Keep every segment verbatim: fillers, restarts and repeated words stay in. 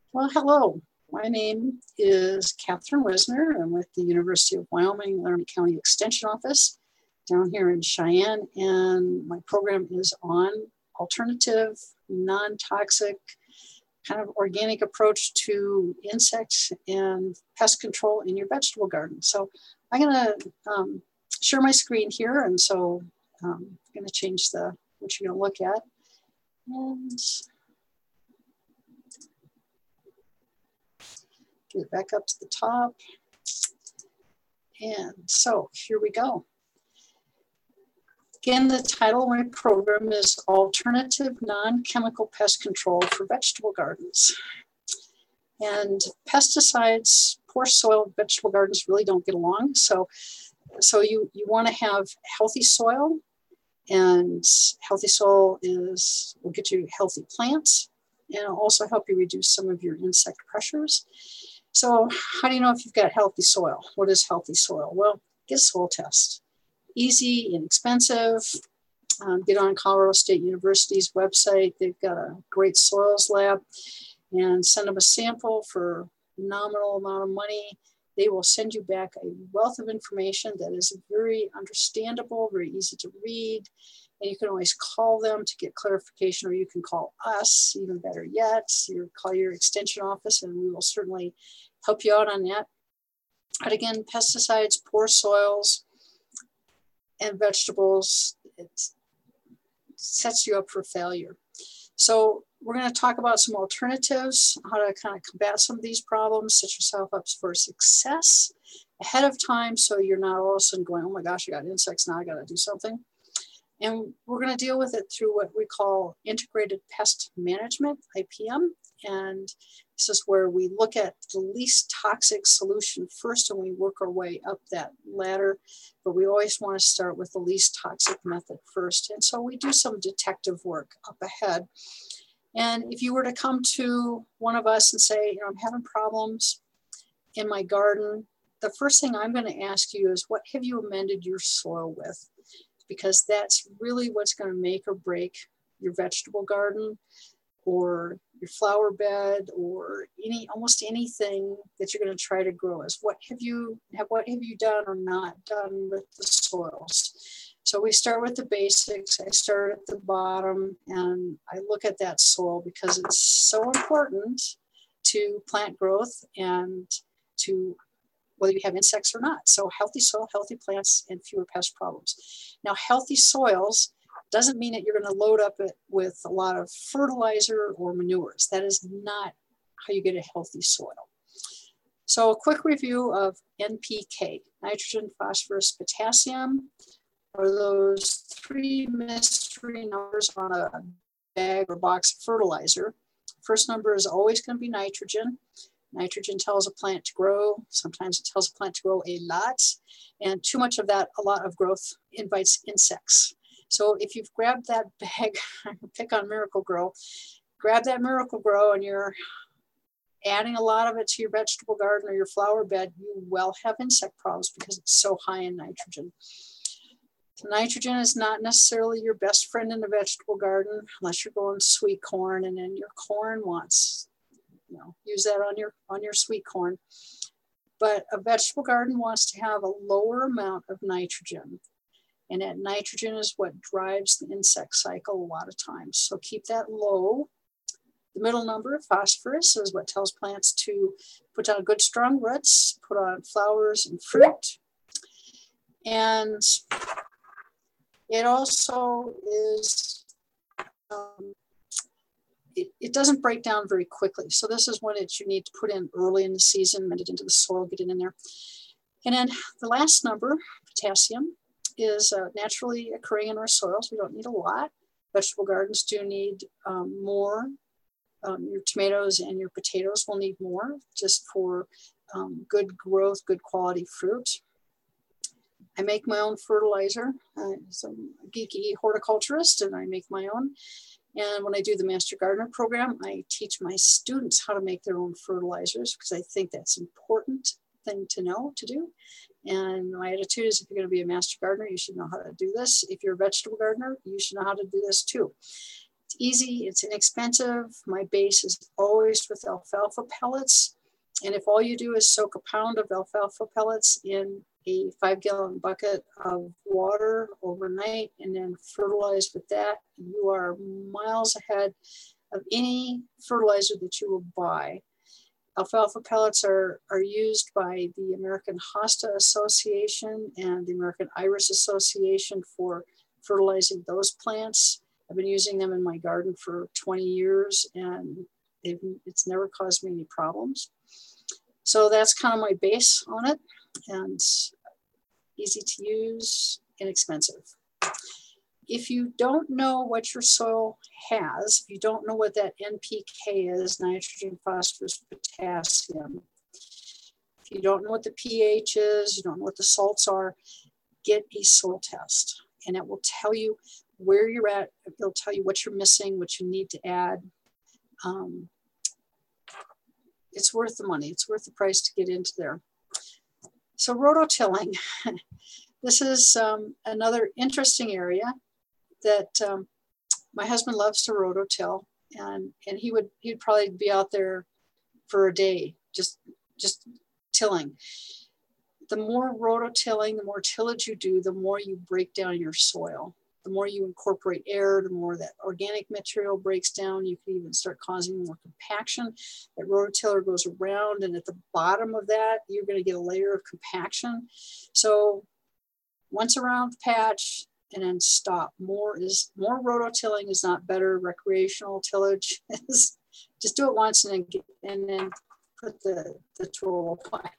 Well, hello. My name is Catherine Wisner. I'm with the University of Wyoming Laramie County Extension Office down here in Cheyenne, and my program is on alternative, non-toxic, kind of organic approach to insects and pest control in your vegetable garden. So I'm going to um, share my screen here, and so um, I'm going to change the what you're going to look at. And get it back up to the top. And so here we go. Again, the title of my program is Alternative Non-Chemical Pest Control for Vegetable Gardens. And pesticides, poor soil vegetable gardens really don't get along. So, so you, you want to have healthy soil, and healthy soil is will get you healthy plants and it'll also help you reduce some of your insect pressures. So how do you know if you've got healthy soil? What is healthy soil? Well, get a soil test. Easy, inexpensive. Um, get on Colorado State University's website. They've got a great soils lab, and send them a sample for a nominal amount of money. They will send you back a wealth of information that is very understandable, very easy to read. And you can always call them to get clarification, or you can call us, even better yet. You call your extension office and we will certainly help you out on that. But again, pesticides, poor soils, and vegetables, it sets you up for failure. So we're going to talk about some alternatives, how to kind of combat some of these problems, set yourself up for success ahead of time so you're not all of a sudden going, oh my gosh, I got insects, now I got to do something. And we're going to deal with it through what we call integrated pest management, I P M. And this is where we look at the least toxic solution first and we work our way up that ladder. But we always want to start with the least toxic method first. And so we do some detective work up ahead. And if you were to come to one of us and say, you know, I'm having problems in my garden, the first thing I'm going to ask you is, what have you amended your soil with? Because that's really what's going to make or break your vegetable garden or your flower bed or any almost anything that you're going to try to grow. Is what have you have what have you done or not done with the soils? So we start with the basics. I start at the bottom and I look at that soil because it's so important to plant growth and to whether you have insects or not. So healthy soil, healthy plants, and fewer pest problems. Now, healthy soils doesn't mean that you're going to load up it with a lot of fertilizer or manures. That is not how you get a healthy soil. So a quick review of N P K, nitrogen, phosphorus, potassium, are those three mystery numbers on a bag or box of fertilizer. First number is always going to be nitrogen. Nitrogen tells a plant to grow. Sometimes it tells a plant to grow a lot. And too much of that, a lot of growth, invites insects. So if you've grabbed that bag, pick on Miracle-Gro, grab that Miracle-Gro and you're adding a lot of it to your vegetable garden or your flower bed, you will have insect problems because it's so high in nitrogen. So nitrogen is not necessarily your best friend in the vegetable garden unless you're growing sweet corn and then your corn wants You know, use that on your on your sweet corn. But a vegetable garden wants to have a lower amount of nitrogen. And that nitrogen is what drives the insect cycle a lot of times. So keep that low. The middle number of phosphorus is what tells plants to put down good strong roots, put on flowers and fruit. And it also is um, It, it doesn't break down very quickly. So this is one that you need to put in early in the season, mend it into the soil, get it in there. And then the last number, potassium, is uh, naturally occurring in our soils. We don't need a lot. Vegetable gardens do need um, more. Um, your tomatoes and your potatoes will need more just for um, good growth, good quality fruit. I make my own fertilizer. I'm a geeky horticulturist and I make my own. And when I do the Master Gardener program, I teach my students how to make their own fertilizers because I think that's an important thing to know, to do. And my attitude is, if you're going to be a Master Gardener, you should know how to do this. If you're a vegetable gardener, you should know how to do this too. It's easy, it's inexpensive. My base is always with alfalfa pellets. And if all you do is soak a pound of alfalfa pellets in a five gallon bucket of water overnight and then fertilize with that, you are miles ahead of any fertilizer that you will buy. Alfalfa pellets are, are used by the American Hosta Association and the American Iris Association for fertilizing those plants. I've been using them in my garden for twenty years and they've, it's never caused me any problems. So that's kind of my base on it, and easy to use, inexpensive. If you don't know what your soil has, if you don't know what that N P K is, nitrogen, phosphorus, potassium, if you don't know what the pH is, you don't know what the salts are, get a soil test and it will tell you where you're at. It'll tell you what you're missing, what you need to add. Um, it's worth the money. It's worth the price to get into there. So rototilling, this is um, another interesting area that um, my husband loves to rototill, and and he would he'd probably be out there for a day just just tilling. The more rototilling, the more tillage you do, the more you break down your soil. The more you incorporate air, the more that organic material breaks down. You can even start causing more compaction. That rototiller goes around, and at the bottom of that, you're going to get a layer of compaction. So once around the patch, and then stop. More is more rototilling is not better. Recreational tillage is just do it once and then get, and then put the, the tool away.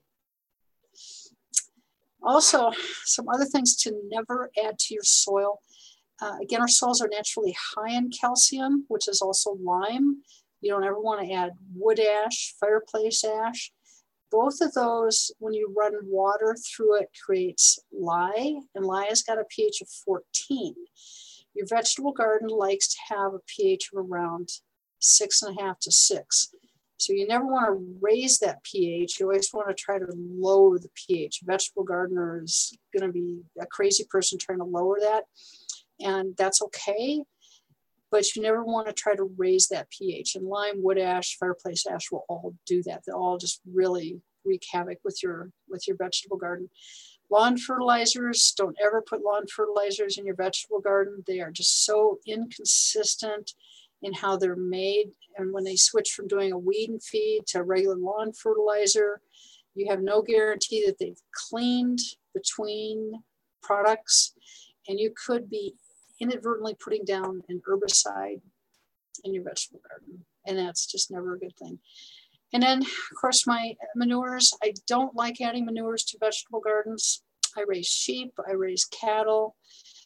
Also, some other things to never add to your soil. Uh, again, our soils are naturally high in calcium, which is also lime. You don't ever want to add wood ash, fireplace ash. Both of those, when you run water through it, creates lye, and lye has got a pH of fourteen. Your vegetable garden likes to have a pH of around six and a half to six. So you never want to raise that pH. You always want to try to lower the pH. A vegetable gardener is going to be a crazy person trying to lower that, and that's okay. But you never want to try to raise that pH. And lime, wood ash, fireplace ash will all do that. They'll all just really wreak havoc with your with your vegetable garden. Lawn fertilizers, don't ever put lawn fertilizers in your vegetable garden. They are just so inconsistent in how they're made. And when they switch from doing a weed and feed to regular lawn fertilizer, you have no guarantee that they've cleaned between products. And you could be inadvertently putting down an herbicide in your vegetable garden. And that's just never a good thing. And then, of course, my manures. I don't like adding manures to vegetable gardens. I raise sheep, I raise cattle,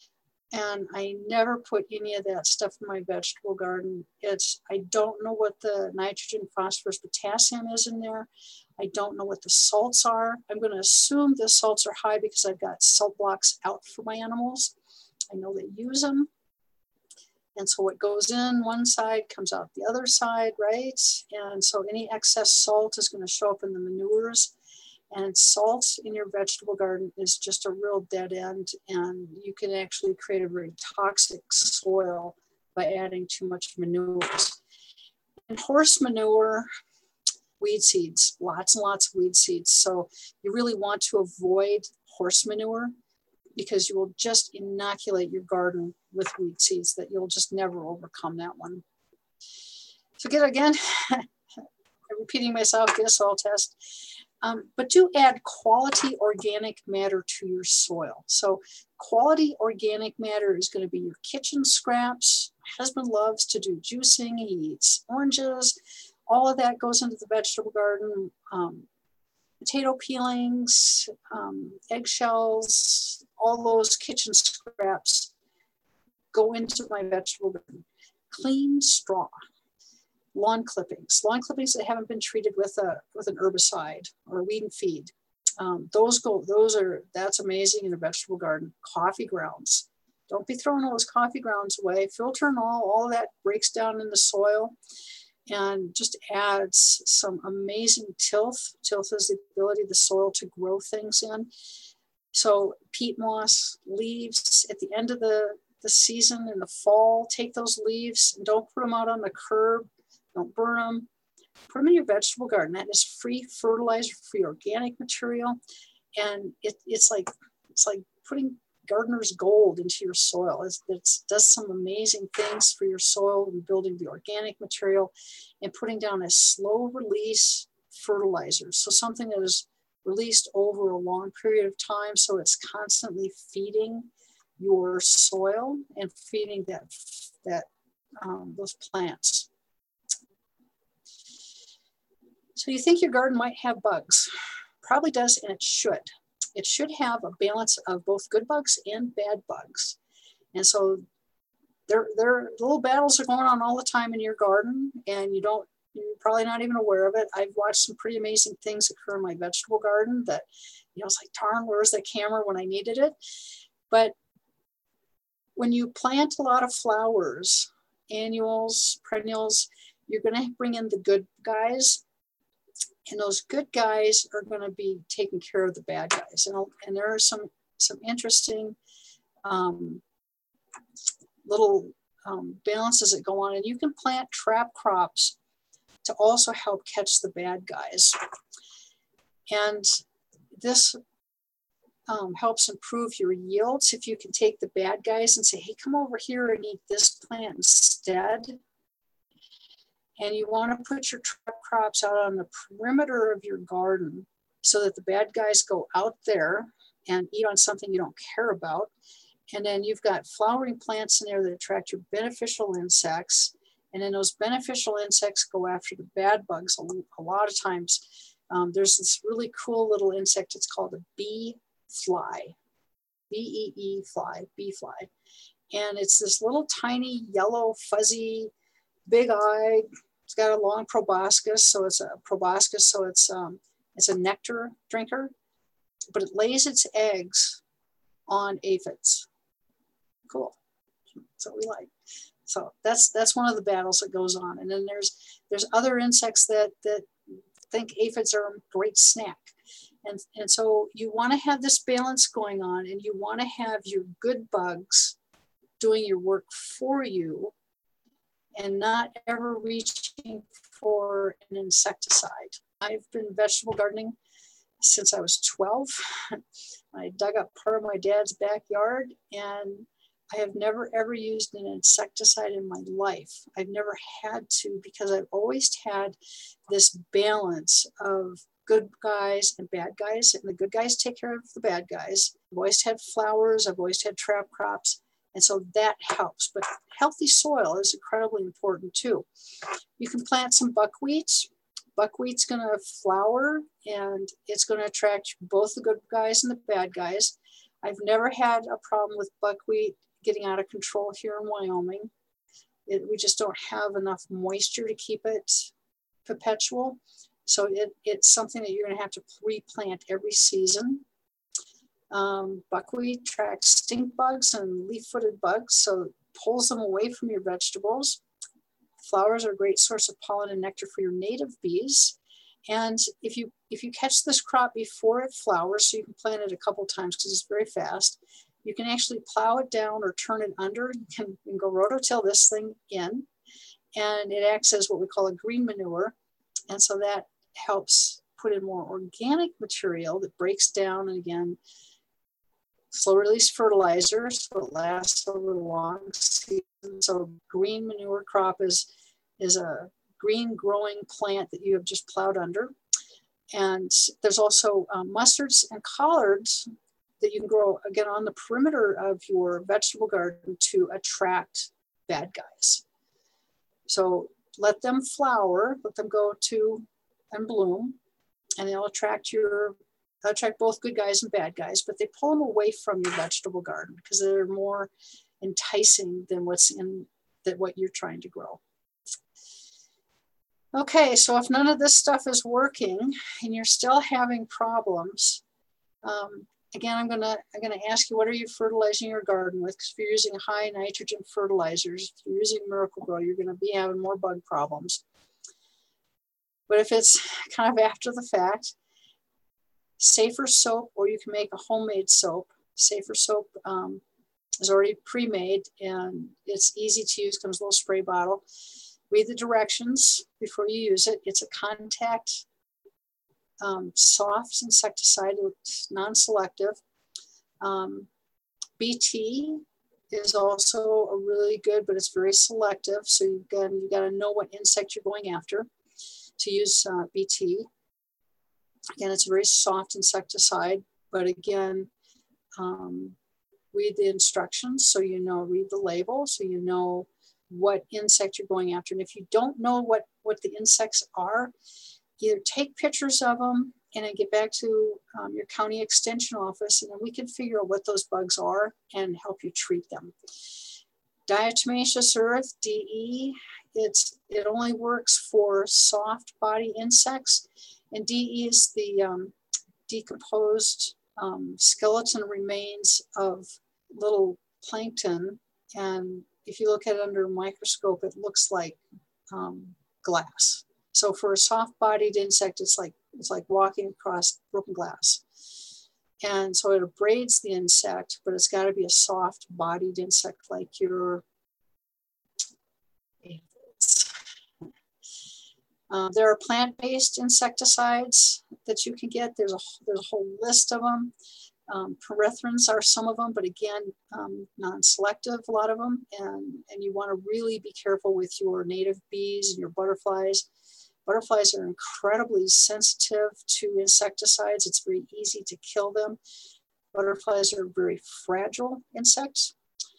and I never put any of that stuff in my vegetable garden. It's, I don't know what the nitrogen, phosphorus, potassium is in there. I don't know what the salts are. I'm going to assume the salts are high because I've got salt blocks out for my animals. I know they use them. And so what goes in one side comes out the other side, right? And so any excess salt is going to show up in the manures. And salt in your vegetable garden is just a real dead end. And you can actually create a very toxic soil by adding too much manures. And horse manure, weed seeds, lots and lots of weed seeds. So you really want to avoid horse manure, because you will just inoculate your garden with weed seeds that you'll just never overcome that one. So get, again, I'm repeating myself, get a soil test. Um, but do add quality organic matter to your soil. So quality organic matter is going to be your kitchen scraps. My husband loves to do juicing. He eats oranges. All of that goes into the vegetable garden. Um, potato peelings, um, eggshells, all those kitchen scraps go into my vegetable garden. Clean straw, lawn clippings, lawn clippings that haven't been treated with a with an herbicide or weed and feed. Um, those go, those are, that's amazing in a vegetable garden. Coffee grounds. Don't be throwing all those coffee grounds away. Filter and all, all of that breaks down in the soil and just adds some amazing tilth. Tilth is the ability of the soil to grow things in. So peat moss, leaves at the end of the the season in the fall, take those leaves and don't put them out on the curb. Don't burn them. Put them in your vegetable garden. That is free fertilizer, free organic material. And it, it's like it's like putting gardener's gold into your soil. It's, it does some amazing things for your soil and building the organic material and putting down a slow release fertilizer. So something that is released over a long period of time, so it's constantly feeding your soil and feeding that, that um, those plants. So you think your garden might have bugs. Probably does, and it should. It should have a balance of both good bugs and bad bugs. And so there, there little battles are going on all the time in your garden, and you don't, you're probably not even aware of it. I've watched some pretty amazing things occur in my vegetable garden that, you know, it's like, darn, where's the camera when I needed it? But when you plant a lot of flowers, annuals, perennials, you're going to bring in the good guys. And those good guys are going to be taking care of the bad guys. And, and there are some, some interesting um, little um, balances that go on. And you can plant trap crops to also help catch the bad guys. And this um, helps improve your yields. If you can take the bad guys and say, hey, come over here and eat this plant instead. And you want to put your trap crops out on the perimeter of your garden so that the bad guys go out there and eat on something you don't care about. And then you've got flowering plants in there that attract your beneficial insects. And then those beneficial insects go after the bad bugs a, a lot of times. Um, there's this really cool little insect. It's called a bee fly, B E E fly, bee fly. And it's this little tiny yellow, fuzzy, big-eyed. It's got a long proboscis, so it's a proboscis, so it's um, it's a nectar drinker, but it lays its eggs on aphids. Cool. That's what we like. So that's that's one of the battles that goes on. And then there's there's other insects that that think aphids are a great snack. And, and so you want to have this balance going on, and you want to have your good bugs doing your work for you and not ever reaching for an insecticide. I've been vegetable gardening since I was twelve. I dug up part of my dad's backyard, and I have never ever used an insecticide in my life. I've never had to, because I've always had this balance of good guys and bad guys, and the good guys take care of the bad guys. I've always had flowers, I've always had trap crops. And so that helps, but healthy soil is incredibly important too. You can plant some buckwheat. Buckwheat's gonna flower, and it's gonna attract both the good guys and the bad guys. I've never had a problem with buckwheat getting out of control here in Wyoming. It, we just don't have enough moisture to keep it perpetual. So it, it's something that you're gonna have to replant every season. Um, buckwheat attracts stink bugs and leaf-footed bugs, so it pulls them away from your vegetables. Flowers are a great source of pollen and nectar for your native bees. And if you if you catch this crop before it flowers, so you can plant it a couple times because it's very fast, you can actually plow it down or turn it under. You can, you can go rototill this thing in, and it acts as what we call a green manure. And so that helps put in more organic material that breaks down, and again, slow release fertilizer, so it lasts over the long season. So green manure crop is, is a green growing plant that you have just plowed under. And there's also um, mustards and collards that you can grow, again, on the perimeter of your vegetable garden to attract bad guys. So let them flower, let them go to and bloom, and they'll attract your They'll attract both good guys and bad guys, but they pull them away from your vegetable garden because they're more enticing than what's in that what you're trying to grow. Okay, so if none of this stuff is working and you're still having problems, um, again, I'm gonna I'm gonna ask you, what are you fertilizing your garden with? Because if you're using high nitrogen fertilizers, if you're using Miracle-Gro, you're gonna be having more bug problems. But if it's kind of after the fact, Safer soap, or you can make a homemade soap. Safer soap um, is already pre-made and it's easy to use, comes in a little spray bottle. Read the directions before you use it. It's a contact um, soft insecticide, it's non-selective. Um, B T is also a really good, but it's very selective. So you've got, you got to know what insect you're going after to use uh, B T. Again, it's a very soft insecticide, but again, um, read the instructions so you know, read the label so you know what insect you're going after. And if you don't know what, what the insects are, either take pictures of them and then get back to um, your county extension office, and then we can figure out what those bugs are and help you treat them. Diatomaceous earth, D E, it's, it only works for soft body insects. And D E is the um, decomposed um, skeleton remains of little plankton. And if you look at it under a microscope, it looks like um, glass. So for a soft-bodied insect, it's like it's like walking across broken glass. And so it abrades the insect, but it's got to be a soft-bodied insect like your aphids. Um, there are plant-based insecticides that you can get. There's a, there's a whole list of them. Um, Permethrins are some of them, but again, um, non-selective, a lot of them. And, and you want to really be careful with your native bees and your butterflies. Butterflies are incredibly sensitive to insecticides. It's very easy to kill them. Butterflies are very fragile insects.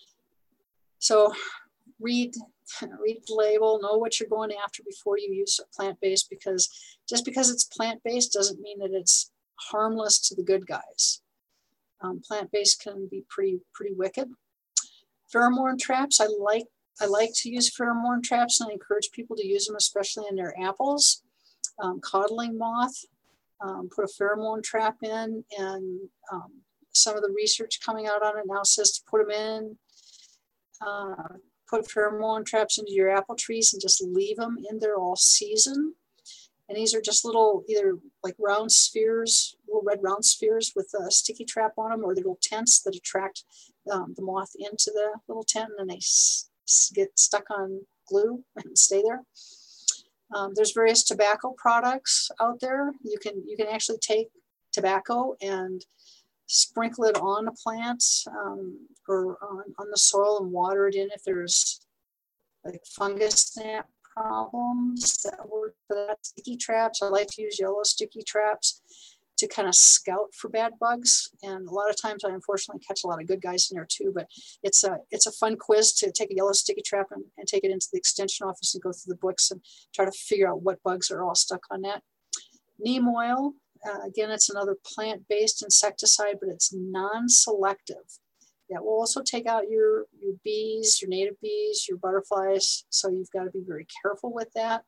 So read, read the label, know what you're going after before you use plant-based, because just because it's plant-based doesn't mean that it's harmless to the good guys. Um, plant-based can be pretty, pretty wicked. Pheromone traps, I like I like to use pheromone traps, and I encourage people to use them, especially in their apples. Um, codling moth, um, put a pheromone trap in, and um, some of the research coming out on it now says to put them in, uh, put pheromone traps into your apple trees and just leave them in there all season. And these are just little, either like round spheres, little red round spheres with a sticky trap on them, or the little tents that attract um, the moth into the little tent, and they get stuck on glue and stay there. Um, there's various tobacco products out there. You can you can actually take tobacco and sprinkle it on a plant um, or on, on the soil and water it in if there's like fungus gnat problems that work for that. Sticky traps, I like to use yellow sticky traps to kind of scout for bad bugs. And a lot of times I unfortunately catch a lot of good guys in there too, but it's a, it's a fun quiz to take a yellow sticky trap and, and take it into the extension office and go through the books and try to figure out what bugs are all stuck on that. Neem oil, uh, again, it's another plant-based insecticide, but it's non-selective. That will also take out your, your bees, your native bees, your butterflies. So you've got to be very careful with that.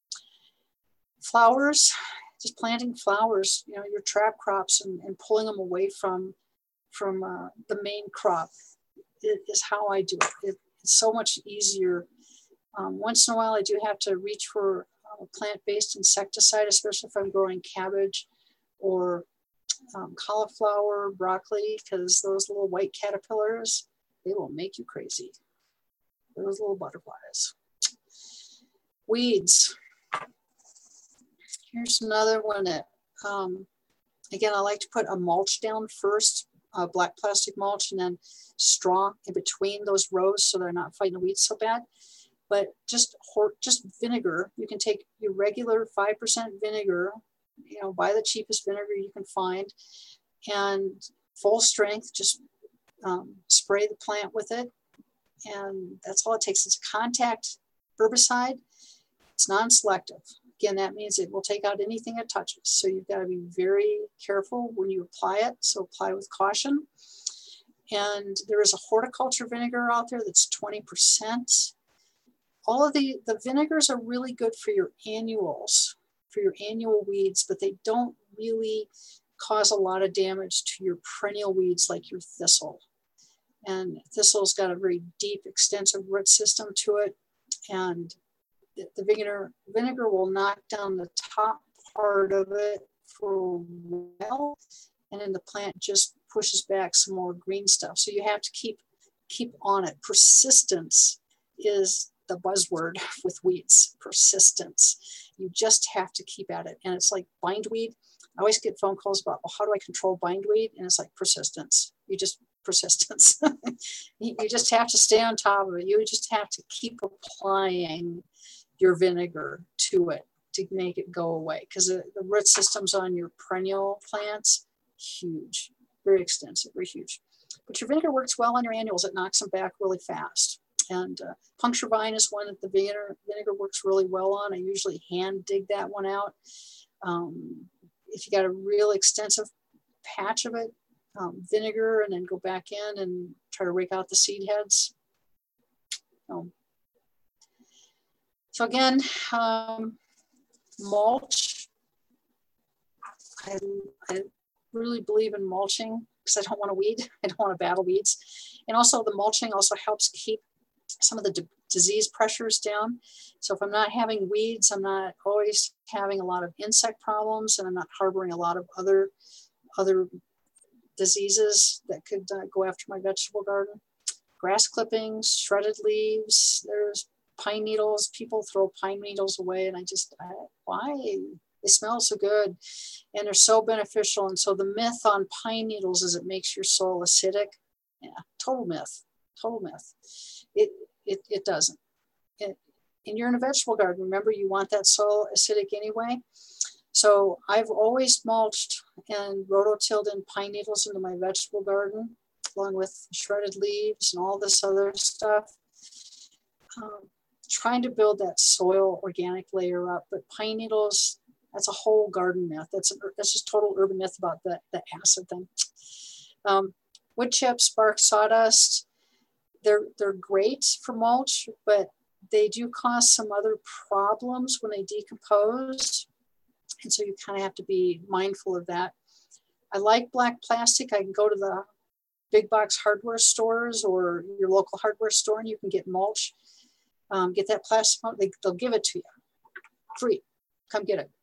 Flowers, just planting flowers, you know, your trap crops and, and pulling them away from, from uh, the main crop it is how I do it. it. It's so much easier. Um, once in a while, I do have to reach for a plant-based insecticide, especially if I'm growing cabbage or um, cauliflower, broccoli, because those little white caterpillars, they will make you crazy. Those little butterflies. Weeds. Here's another one that, um, again, I like to put a mulch down first, uh, black plastic mulch, and then straw in between those rows so they're not fighting the weeds so bad. But just, just vinegar, you can take your regular five percent vinegar, you know, buy the cheapest vinegar you can find, and full strength, just um, spray the plant with it. And that's all it takes. It's a contact herbicide. It's non-selective. Again, that means it will take out anything it touches. So you've got to be very careful when you apply it. So apply with caution. And there is a horticulture vinegar out there that's twenty percent. All of the, the vinegars are really good for your annuals, for your annual weeds, but they don't really cause a lot of damage to your perennial weeds like your thistle. And thistle's got a very deep, extensive root system to it. And the vinegar, vinegar will knock down the top part of it for a while, and then the plant just pushes back some more green stuff. So you have to keep keep on it. Persistence is the buzzword with weeds, persistence. You just have to keep at it. And it's like bindweed. I always get phone calls about, well, how do I control bindweed? And it's like persistence. You just, persistence. You just have to stay on top of it. You just have to keep applying your vinegar to it to make it go away. Because the, the root systems on your perennial plants, huge, very extensive, very huge. But your vinegar works well on your annuals. It knocks them back really fast. And uh, puncture vine is one that the vinegar, vinegar works really well on. I usually hand dig that one out. Um, if you got a real extensive patch of it, um, vinegar, and then go back in and try to rake out the seed heads. Um, so again, um, mulch. I, I really believe in mulching because I don't want to weed. I don't want to battle weeds. And also the mulching also helps keep some of the disease pressures down. So if I'm not having weeds, I'm not always having a lot of insect problems, and I'm not harboring a lot of other, other diseases that could uh, go after my vegetable garden. Grass clippings, shredded leaves, there's pine needles. People throw pine needles away, and I just, I, why? They smell so good and they're so beneficial. And so the myth on pine needles is it makes your soil acidic. Yeah, total myth, total myth. It, it, it doesn't. It, and you're in a vegetable garden. Remember, you want that soil acidic anyway. So I've always mulched and rototilled in pine needles into my vegetable garden, along with shredded leaves and all this other stuff. Um, trying to build that soil organic layer up, but pine needles, that's a whole garden myth. That's, a, that's just total urban myth about the, the acid thing. Um, wood chips, bark sawdust, they're, they're great for mulch, but they do cause some other problems when they decompose. And so you kind of have to be mindful of that. I like black plastic. I can go to the big box hardware stores or your local hardware store and you can get mulch. Um, get that plastic, they, they'll give it to you free. Come get it.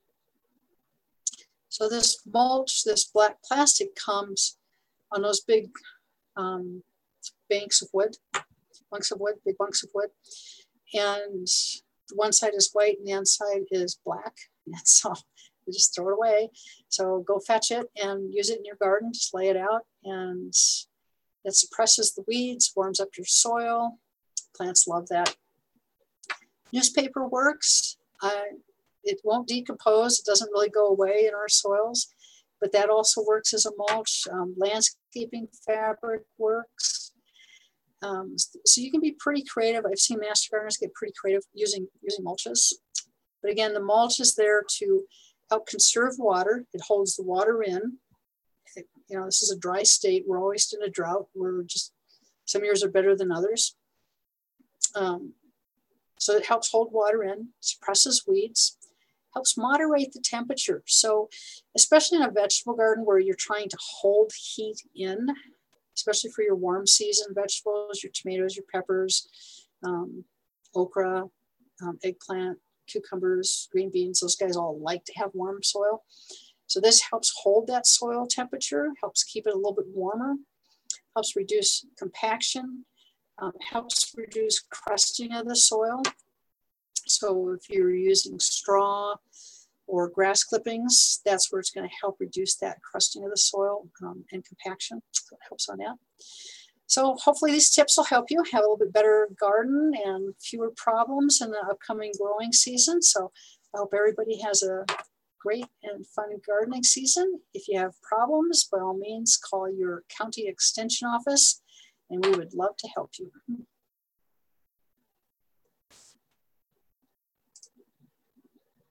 So this mulch, this black plastic comes on those big um, banks of wood, bunks of wood, big bunks of wood. And one side is white and the other side is black. And so you just throw it away. So go fetch it and use it in your garden, just lay it out. And it suppresses the weeds, warms up your soil. Plants love that. Newspaper works. Uh, it won't decompose. It doesn't really go away in our soils, but that also works as a mulch. Um, landscaping fabric works. Um, so you can be pretty creative. I've seen master gardeners get pretty creative using, using mulches. But again, the mulch is there to help conserve water. It holds the water in. It, you know, this is a dry state. We're always in a drought. We're just, some years are better than others. Um, so it helps hold water in, suppresses weeds, helps moderate the temperature. So especially in a vegetable garden where you're trying to hold heat in, especially for your warm season vegetables, your tomatoes, your peppers, um, okra, um, eggplant, cucumbers, green beans, those guys all like to have warm soil. So this helps hold that soil temperature, helps keep it a little bit warmer, helps reduce compaction, um, helps reduce crusting of the soil. So if you're using straw or grass clippings, that's where it's going to help reduce that crusting of the soil um, and compaction. So it helps on that. So hopefully these tips will help you have a little bit better garden and fewer problems in the upcoming growing season. So I hope everybody has a great and fun gardening season. If you have problems, by all means, call your county extension office and we would love to help you.